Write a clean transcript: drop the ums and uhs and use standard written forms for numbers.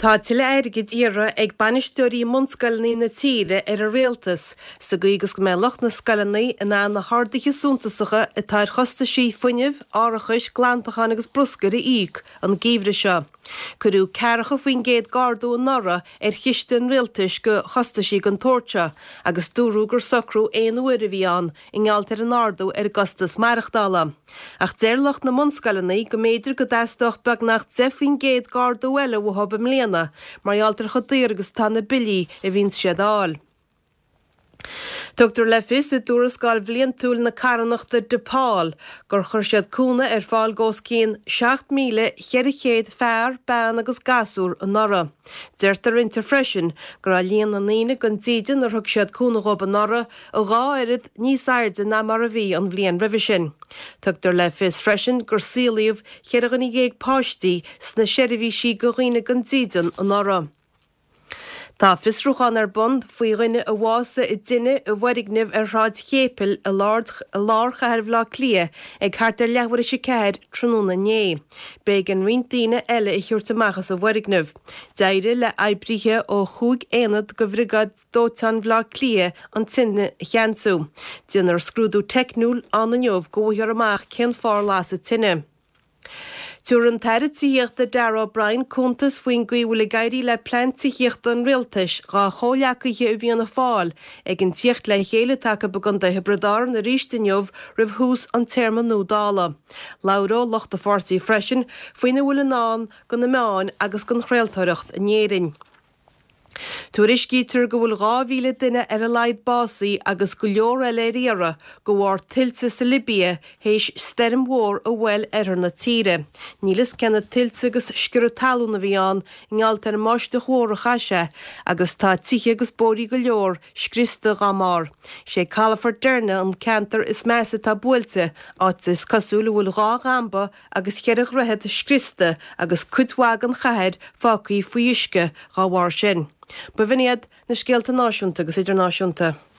Tá tiile airgid ire ag banisteoirí munscalnaí na tíre ar a réaltas sa gaogas go mé loch na scalanaí in an na hardaige súntasacha a táir chosta sí funineh áirechais glantachan agus bruscar íic an gíomhre seo. Curú cearacha faoin géad gardú an nora ar chiiste an réaltais go chosta sí an tóirte agus dúrú gur socrú éon uair a bhí an i ngealtar an ardú ar gastas marachtála. Ach déirlach na munscalanaí go méidir go daisteach beag nach faoin géad gardú eile ó hob am léana. Mar altar chodair agus tanna bilí a bhín siad áil. Dr. Leffis a dúras gáil bblion túil na carannachta de Páil gur chuir siad cúna ar fáil gós cín 7,000 fear, ben agus gasúr an nora. Deirtar inta freisin gur a líon na níine gon díidean ar thug siad cúna rob an nora a gá irid níos airde na mar a bhí an bblion ribh sin. Dr. Leffis freisin gur sílaíomh cheirgan i géag páistí sna seirbhí sí go riine gon díidean an nora. Tá fisrúchan ar bund faoi rinne a bhása I duine a bhharignineh ar ráid chéipil a lár chahar bhlá clia ag chartar leabhar sé ceir tróna né. Beag an rintíine eile I chuirtamachchas a bhharignineh. Deire le eibrithe ó chúig éanad go bhrigad dótan bhlá clia an tinne cheansú. Díonar scrúdú technúil an neomh góhear amach cén fár las a tinne. Túr an teiritííocht a Darragh O'Brien cúntas faoin gaohfuil gaiirí le plantííocht an rialtais gá choleacaithe a bhíonna fáil ag an tíocht le chéile take began de hebredár na rístaineomh ribh hús an terma nódála. Lauró locht a fórsaí freisin faoine bhfuil an án go na meáin agus gon chréaltóireacht a néirin. Tuairis gítar go bhfuil 2,000 duine ar a laid básaí agus go leor eile riara go bhhar tiltte sa Libia héis sterm mhór a bhfuil ar na tíre. Nílas cena tiltte agus sciúr talú na bhí an ngealtar máiste chóra chaise agus tá tithe agus bórí go leor scrista gamár. Sé calafar dearna an cantar is measa tá buailte áit is cosúla bhfuil 2 gamba agus cheireh rehead scrista agus cudhhaag an chahead fácaí faoisce gá bhhar sin. Ba bhiniad na scéalta náisiúnta agus idirnáisiúnta.